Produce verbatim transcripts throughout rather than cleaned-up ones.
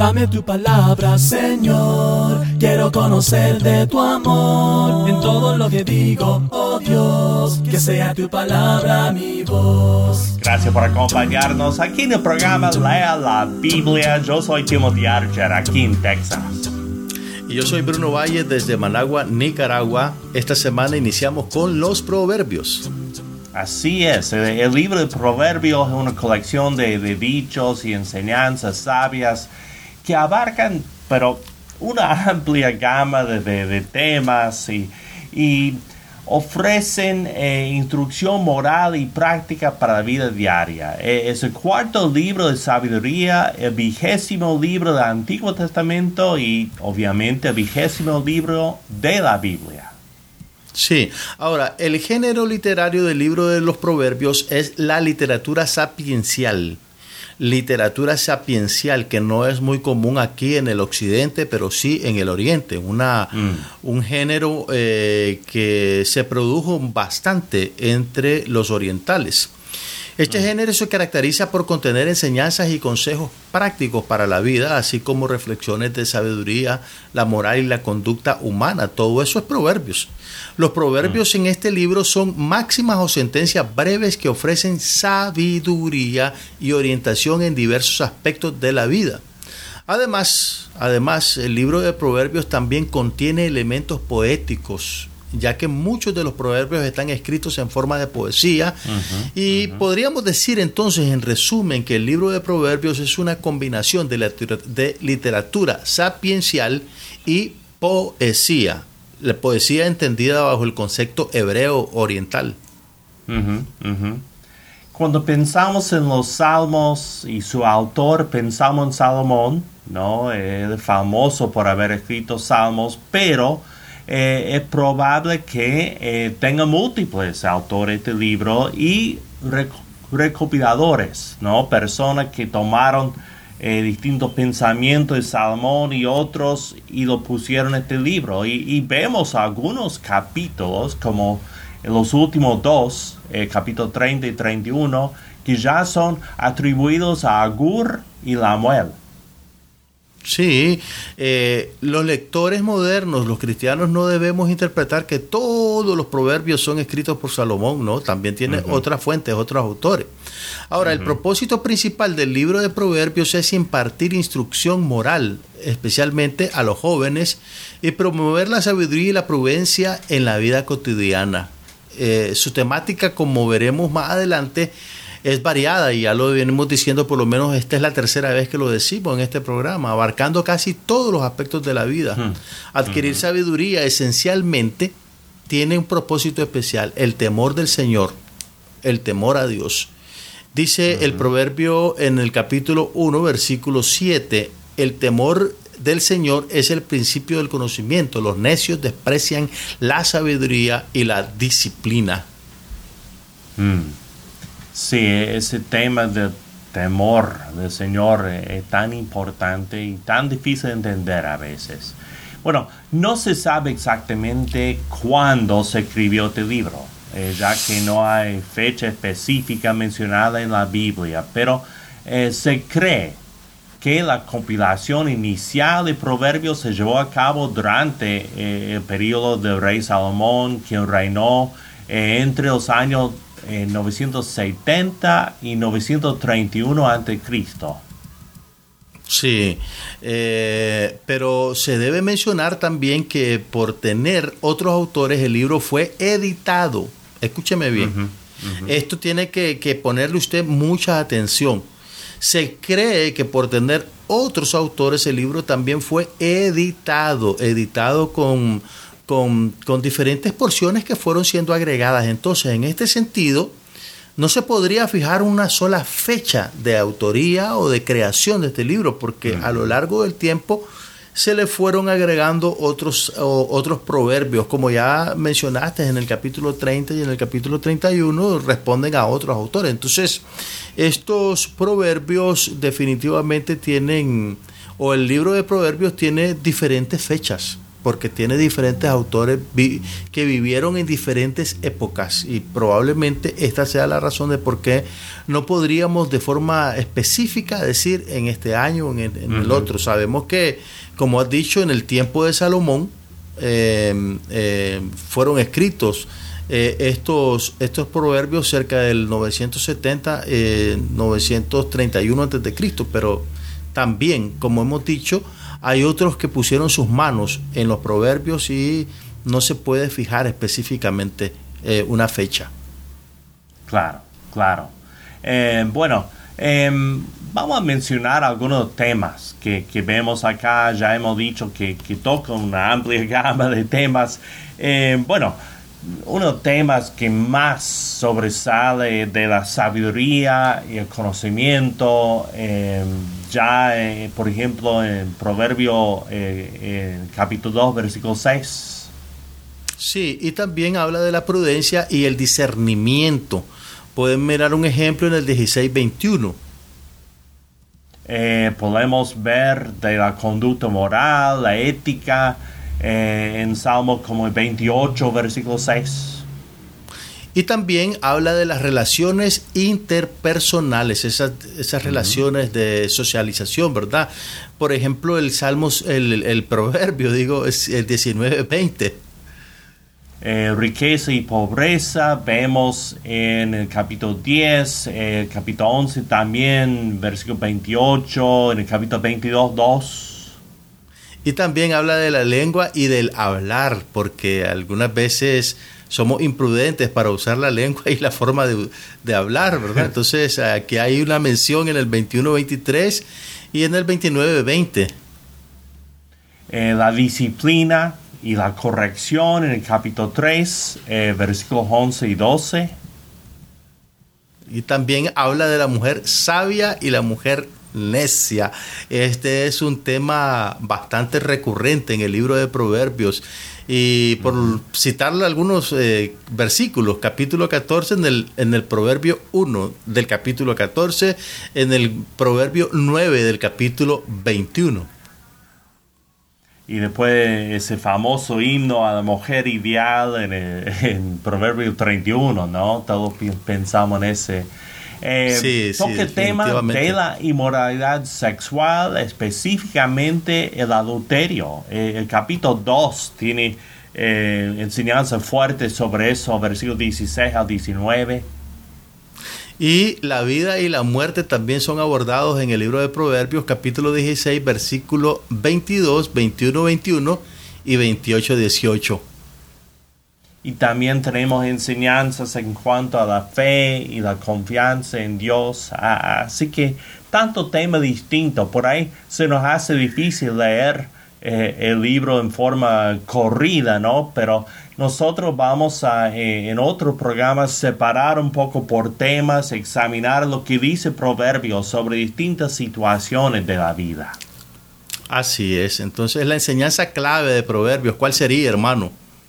Dame tu palabra, Señor. Quiero conocer de tu amor en todo lo que digo, oh Dios. Que sea tu palabra mi voz. Gracias por acompañarnos aquí en el programa Lea la Biblia. Yo soy Timothy Archer, aquí en Texas. Y yo soy Bruno Valle desde Managua, Nicaragua. Esta semana iniciamos con los Proverbios. Así es, el, el libro de Proverbios es una colección de, de dichos y enseñanzas sabias que abarcan, pero una amplia gama de, de, de temas y, y ofrecen eh, instrucción moral y práctica para la vida diaria. Eh, es el cuarto libro de sabiduría, el vigésimo libro del Antiguo Testamento y obviamente el vigésimo libro de la Biblia. Sí, ahora, el género literario del libro de los Proverbios es la literatura sapiencial. Literatura sapiencial que no es muy común aquí en el occidente, pero sí en el oriente. Una, mm. Un género eh, que se produjo bastante entre los orientales. Este mm. género se caracteriza por contener enseñanzas y consejos prácticos para la vida, así como reflexiones de sabiduría, la moral y la conducta humana. Todo eso es Proverbios. Los proverbios mm. en este libro son máximas o sentencias breves que ofrecen sabiduría y orientación en diversos aspectos de la vida. Además, además, el libro de Proverbios también contiene elementos poéticos, ya que muchos de los proverbios están escritos en forma de poesía. Uh-huh, y uh-huh. podríamos decir entonces, en resumen, que el libro de Proverbios es una combinación de, literatura, de literatura sapiencial y poesía. La poesía entendida bajo el concepto hebreo oriental. Uh-huh, uh-huh. Cuando pensamos en los Salmos y su autor, pensamos en Salomón, ¿no? Es famoso por haber escrito Salmos, pero Eh, es probable que eh, tenga múltiples autores del libro y rec- recopiladores, ¿no? Personas que tomaron eh, distintos pensamientos de Salomón y otros y lo pusieron en este libro. Y, y vemos algunos capítulos, como en los últimos dos, eh, capítulo treinta y treinta y uno, que ya son atribuidos a Agur y Lamuel. Sí, eh, los lectores modernos, los cristianos, no debemos interpretar que todos los proverbios son escritos por Salomón, ¿no? También tiene uh-huh. otras fuentes, otros autores. Ahora, uh-huh. el propósito principal del libro de Proverbios es impartir instrucción moral, especialmente a los jóvenes, y promover la sabiduría y la prudencia en la vida cotidiana. Eh, su temática, como veremos más adelante, es variada y ya lo venimos diciendo, por lo menos esta es la tercera vez que lo decimos en este programa, abarcando casi todos los aspectos de la vida. Uh-huh. Adquirir uh-huh. sabiduría esencialmente tiene un propósito especial, el temor del Señor, el temor a Dios. Dice uh-huh. el proverbio en el capítulo uno, versículo siete, el temor del Señor es el principio del conocimiento. Los necios desprecian la sabiduría y la disciplina. Mm. Sí, ese tema del temor del Señor es tan importante y tan difícil de entender a veces. Bueno, no se sabe exactamente cuándo se escribió este libro, eh, ya que no hay fecha específica mencionada en la Biblia, pero eh, se cree que la compilación inicial de Proverbios se llevó a cabo durante eh, el periodo del rey Salomón, quien reinó eh, entre los años en novecientos setenta y novecientos treinta y uno antes de Cristo. Sí, eh, pero se debe mencionar también que por tener otros autores el libro fue editado. Escúcheme bien. Uh-huh, uh-huh. Esto tiene que, que ponerle usted mucha atención. Se cree que por tener otros autores el libro también fue editado, editado con Con, con diferentes porciones que fueron siendo agregadas. Entonces, en este sentido, no se podría fijar una sola fecha de autoría o de creación de este libro, porque uh-huh. a lo largo del tiempo se le fueron agregando otros, o, otros proverbios, como ya mencionaste en el capítulo treinta y en el capítulo treinta y uno, responden a otros autores. Entonces, estos proverbios definitivamente tienen, o el libro de Proverbios tiene diferentes fechas. porque tiene diferentes autores vi- que vivieron en diferentes épocas, y probablemente esta sea la razón de por qué no podríamos de forma específica decir en este año o en, el, en uh-huh. el otro. Sabemos que, como has dicho, en el tiempo de Salomón eh, eh, fueron escritos eh, estos, estos proverbios cerca del novecientos setenta, eh, novecientos treinta y uno antes de Cristo, pero también, como hemos dicho, hay otros que pusieron sus manos en los proverbios y no se puede fijar específicamente eh, una fecha. Claro, claro. Eh, bueno, eh, vamos a mencionar algunos temas que, que vemos acá. Ya hemos dicho que, que tocan una amplia gama de temas. Eh, bueno, unos temas que más sobresale de la sabiduría y el conocimiento, eh, ya eh, por ejemplo en Proverbio eh, en capítulo dos versículo seis. Sí, y también habla de la prudencia y el discernimiento. Pueden mirar un ejemplo en el dieciséis veintiuno. Eh, podemos ver de la conducta moral, la ética, Eh, en Salmos como el veintiocho, versículo seis. Y también habla de las relaciones interpersonales, esas, esas uh-huh. relaciones de socialización, ¿verdad? Por ejemplo, el Salmos, el, el, el proverbio, digo, es el diecinueve veinte. Eh, riqueza y pobreza, vemos en el capítulo diez, eh, el capítulo once también, versículo veintiocho, en el capítulo veintidós, dos. Y también habla de la lengua y del hablar, porque algunas veces somos imprudentes para usar la lengua y la forma de, de hablar, ¿verdad? Entonces, aquí hay una mención en el veintiuno veintitrés y en el veintinueve veinte. Eh, la disciplina y la corrección en el capítulo tres, eh, versículos once y doce. Y también habla de la mujer sabia y la mujer necia. Este es un tema bastante recurrente en el libro de Proverbios, y por uh-huh. citarle algunos eh, versículos, capítulo catorce en el, en el Proverbio uno del capítulo catorce, en el Proverbio nueve del capítulo veintiuno. Y después ese famoso himno a la mujer ideal en, el, en Proverbio treinta y uno, ¿no? Todos pensamos en ese. Eh, sí, toca sí, el tema de la inmoralidad sexual, específicamente el adulterio. Eh, el capítulo dos tiene eh, enseñanza fuerte sobre eso, versículos dieciséis al diecinueve. Y la vida y la muerte también son abordados en el libro de Proverbios, capítulo dieciséis, versículo veintidós, veintiuno, veintiuno y veintiocho, dieciocho. Y también tenemos enseñanzas en cuanto a la fe y la confianza en Dios. Así que tanto tema distinto. Por ahí se nos hace difícil leer eh, el libro en forma corrida, ¿no? Pero nosotros vamos a, eh, en otro programa, separar un poco por temas, examinar lo que dice Proverbios sobre distintas situaciones de la vida. Así es. Entonces, la enseñanza clave de Proverbios, ¿cuál sería, hermano?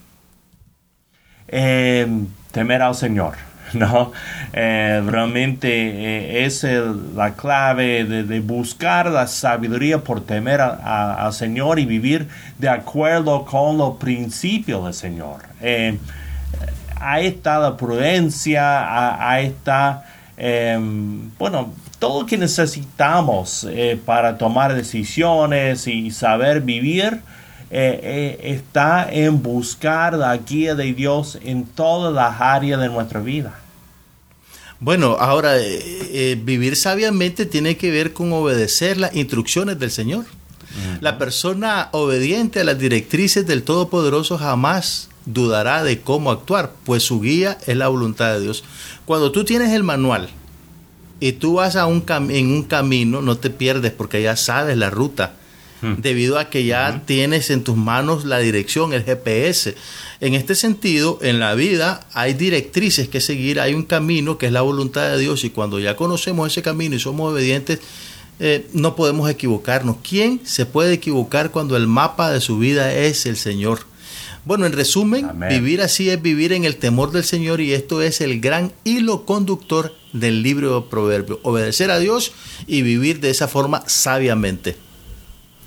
Eh, temer al Señor, ¿no? Eh, realmente eh, es el, la clave de, de buscar la sabiduría por temer a, a, al Señor y vivir de acuerdo con los principios del Señor. Eh, ahí está la prudencia, ahí está, eh, bueno, todo lo que necesitamos eh, para tomar decisiones y saber vivir. Eh, eh, está en buscar la guía de Dios en todas las áreas de nuestra vida. Bueno, ahora, eh, eh, vivir sabiamente tiene que ver con obedecer las instrucciones del Señor. Uh-huh. La persona obediente a las directrices del Todopoderoso jamás dudará de cómo actuar, pues su guía es la voluntad de Dios. Cuando tú tienes el manual y tú vas a un cam- en un camino, no te pierdes porque ya sabes la ruta. Debido a que ya uh-huh. tienes en tus manos la dirección, el G P S. En este sentido, en la vida hay directrices que seguir, hay un camino que es la voluntad de Dios, y cuando ya conocemos ese camino y somos obedientes, eh, no podemos equivocarnos. ¿Quién se puede equivocar cuando el mapa de su vida es el Señor? Bueno, en resumen, Amén. Vivir así es vivir en el temor del Señor, y esto es el gran hilo conductor del libro de Proverbios. Obedecer a Dios y vivir de esa forma sabiamente.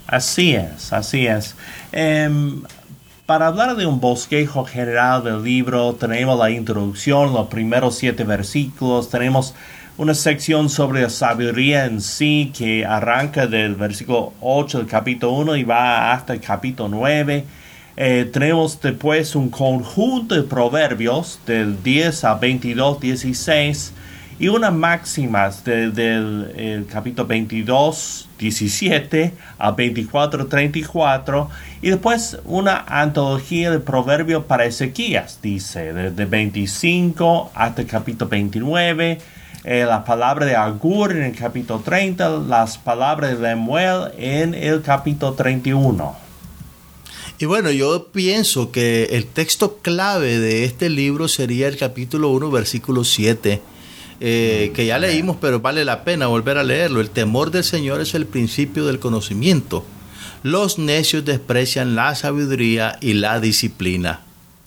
Así es, así es. Um, para hablar de un bosquejo general del libro, tenemos la introducción, los primeros siete versículos, tenemos una sección sobre la sabiduría en sí que arranca del versículo ocho del capítulo uno y va hasta el capítulo nueve. Eh, tenemos después un conjunto de proverbios del diez a veintidós, dieciséis y unas máximas de, del el capítulo veintidós, diecisiete a veinticuatro, treinta y cuatro, y después una antología de proverbios para Ezequías, dice, desde veinticinco hasta el capítulo veintinueve, eh, la palabra de Agur en el capítulo treinta, las palabras de Lemuel en el capítulo treinta y uno. Y bueno, yo pienso que el texto clave de este libro sería el capítulo uno, versículo siete, eh, que ya leímos, pero vale la pena volver a leerlo. El temor del Señor es el principio del conocimiento. Los necios desprecian la sabiduría y la disciplina.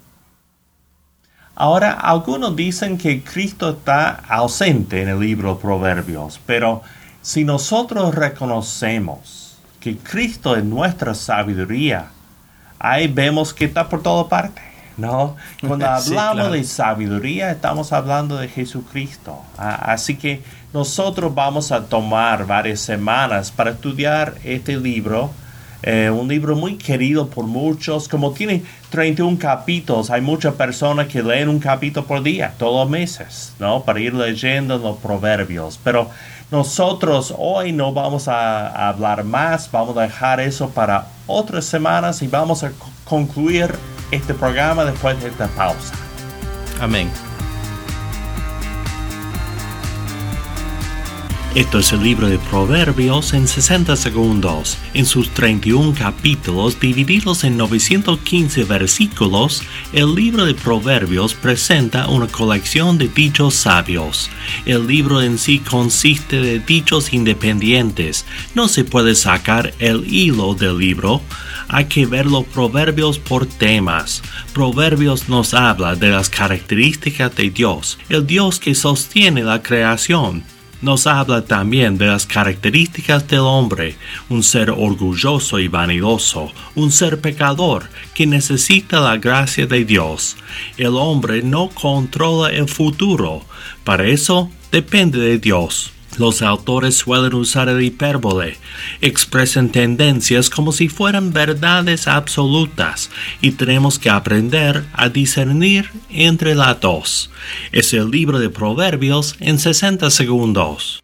Ahora, algunos dicen que Cristo está ausente en el libro de Proverbios, pero si nosotros reconocemos que Cristo es nuestra sabiduría, ahí vemos que está por toda parte, ¿no? Cuando hablamos sí, claro. de sabiduría, estamos hablando de Jesucristo. Así que nosotros vamos a tomar varias semanas para estudiar este libro. Eh, un libro muy querido por muchos. Como tiene treinta y uno capítulos, hay muchas personas que leen un capítulo por día, todos los meses, ¿no? Para ir leyendo los proverbios. Pero nosotros hoy no vamos a, a hablar más, vamos a dejar eso para otras semanas y vamos a concluir este programa después de esta pausa. Amén. Esto es el libro de Proverbios en sesenta segundos. En sus treinta y uno capítulos divididos en novecientos quince versículos, el libro de Proverbios presenta una colección de dichos sabios. El libro en sí consiste de dichos independientes. No se puede sacar el hilo del libro. Hay que ver los proverbios por temas. Proverbios nos habla de las características de Dios, el Dios que sostiene la creación. Nos habla también de las características del hombre, un ser orgulloso y vanidoso, un ser pecador que necesita la gracia de Dios. El hombre no controla el futuro, para eso depende de Dios. Los autores suelen usar el hipérbole, expresan tendencias como si fueran verdades absolutas y tenemos que aprender a discernir entre las dos. Es el libro de Proverbios en sesenta segundos.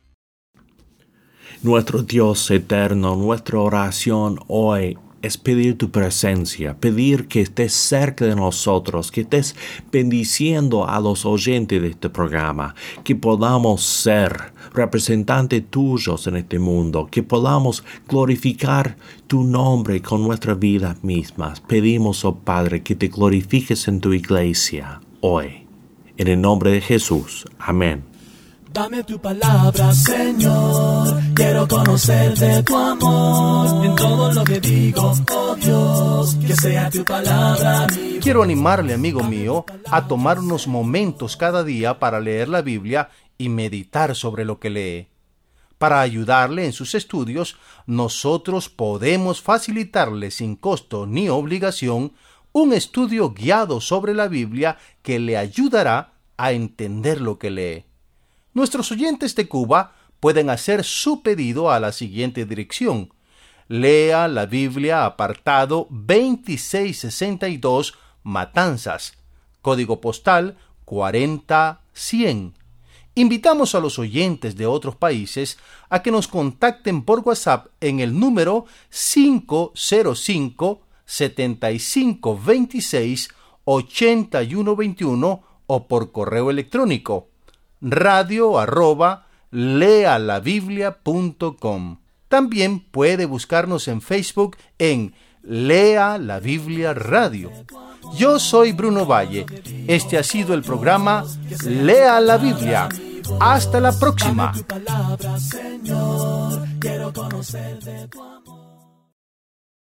Nuestro Dios eterno, nuestra oración hoy es pedir tu presencia, pedir que estés cerca de nosotros, que estés bendiciendo a los oyentes de este programa, que podamos ser representantes tuyos en este mundo, que podamos glorificar tu nombre con nuestras vidas mismas. Pedimos, oh Padre, que te glorifiques en tu iglesia hoy. En el nombre de Jesús. Amén. Dame tu palabra, Señor, quiero conocer de tu amor, en todo lo que digo, oh Dios, que sea tu palabra mi voz. Quiero animarle, amigo mío, a tomar unos momentos cada día para leer la Biblia y meditar sobre lo que lee. Para ayudarle en sus estudios, nosotros podemos facilitarle sin costo ni obligación un estudio guiado sobre la Biblia que le ayudará a entender lo que lee. Nuestros oyentes de Cuba pueden hacer su pedido a la siguiente dirección. Lea la Biblia, apartado veintiséis sesenta y dos, Matanzas, código postal cuarenta cien. Invitamos a los oyentes de otros países a que nos contacten por WhatsApp en el número cinco cero cinco, setenta y cinco veintiséis, ochenta y uno veintiuno o por correo electrónico radio arroba lealabiblia punto com. También puede buscarnos en Facebook en Lea la Biblia Radio. Yo soy Bruno Valle. Este ha sido el programa Lea la Biblia. Hasta la próxima.